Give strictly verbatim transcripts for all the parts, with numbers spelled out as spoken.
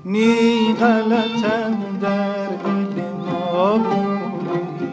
نی غلطم در دل ما بودی.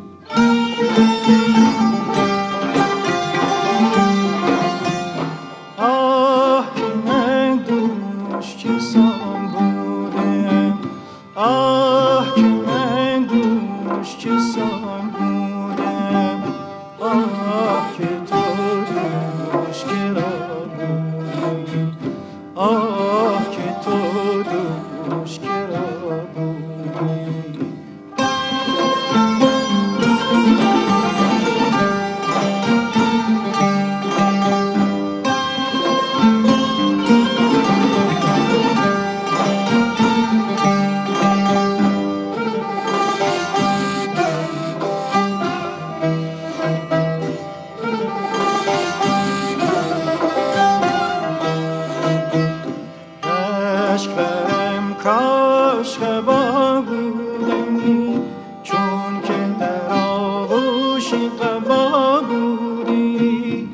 آه که من دوش چسان بودم، آه که من دوش چسان بودم، آه که تو دوش کرا بودی، آه که تو دوش کرا بودی. کاش قبا بودمی چون که در آغوش قبا بودی.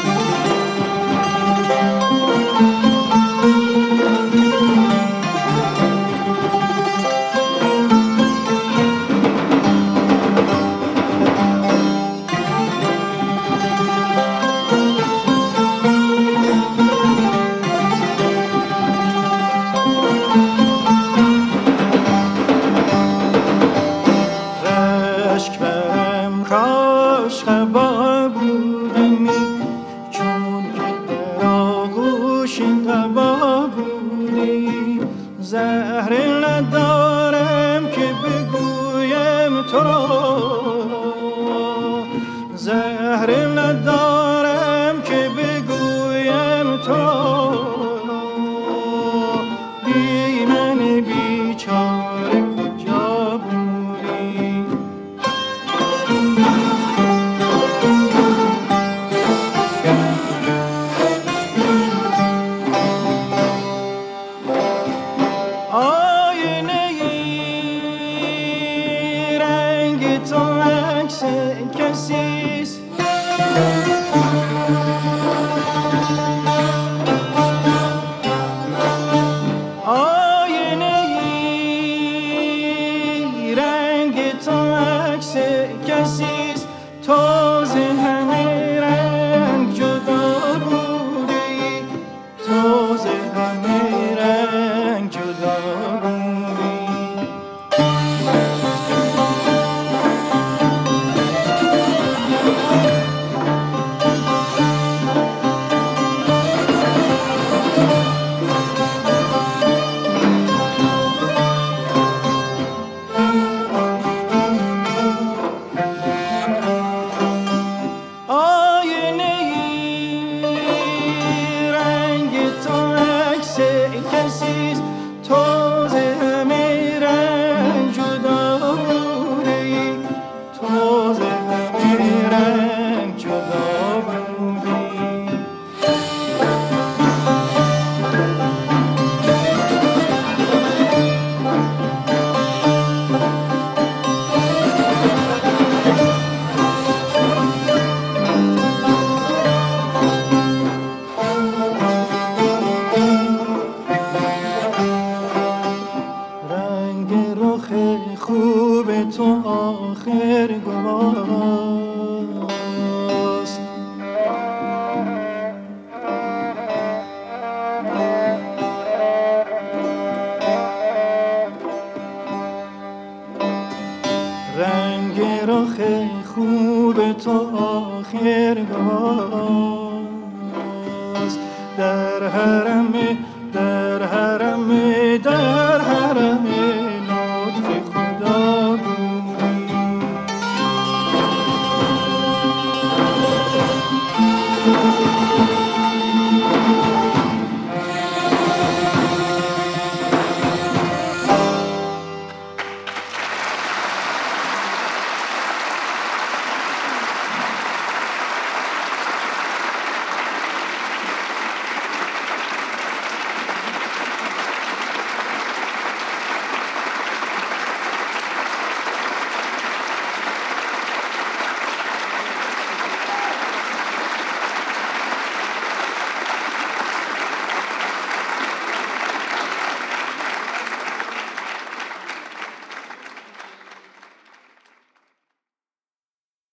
کاش قبا بودمی چون که در آغوش قبا بودی. زهر ندارم که بگویم تو را، زهر ندارم که بگویم تو را. بی من بیچاره کجا بودی. تو عکس کسیست، آینه ای رنگ تو عکس کسیست. تو ز همه رنگ جدا بودی، تو ز همه رنگ جدا بودی. تو ز همه رنگ جدا بودی، تو ز همه رنگ جدا بودی. خوب تو آخر گواست، رنگ رخ خوب تو آخر گواست. در حرم